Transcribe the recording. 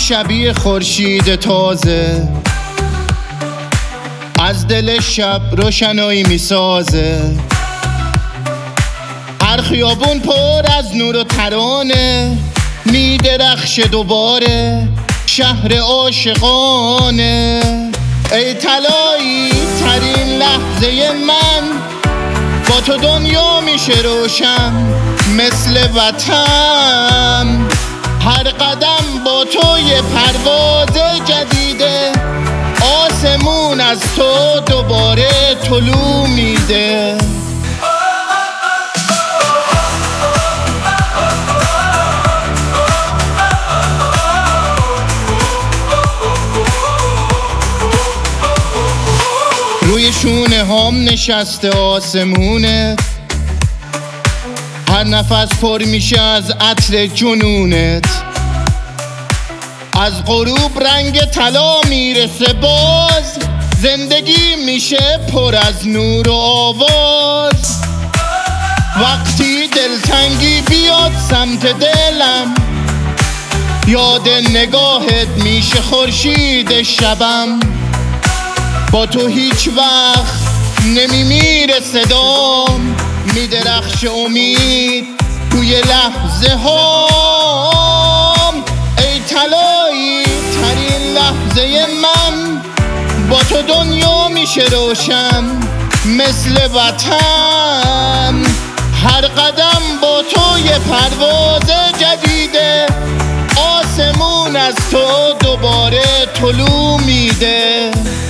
شبیه خورشید تازه، از دل شب روشنایی میسازه. هر خیابون پر از نور و ترانه، میدرخشه دوباره شهر عاشقانه. ای طلایی ترین لحظه من، با تو دنیا میشه روشن مثل وطن. هر قدم با تو یه پرواز جدیده، آسمون از تو دوباره طلوع میده. روی شونه هام نشسته آسمونت، هر نفس پر میشه از عطر جنونت. از غروب رنگ طلا میرسه باز، زندگی میشه پر از نور و آواز. وقتی دلتنگی بیاد سمت دلم، یاد نگاهت میشه خورشید شبم. با تو هیچ وقت نمیمیره صدام، میدرخش امید توی لحظه هام. ای طلایی ترین لحظه من، با تو دنیا میشه روشن مثل وطن. هر قدم با تو یه پرواز جدیده، آسمون از تو دوباره طلوع میده.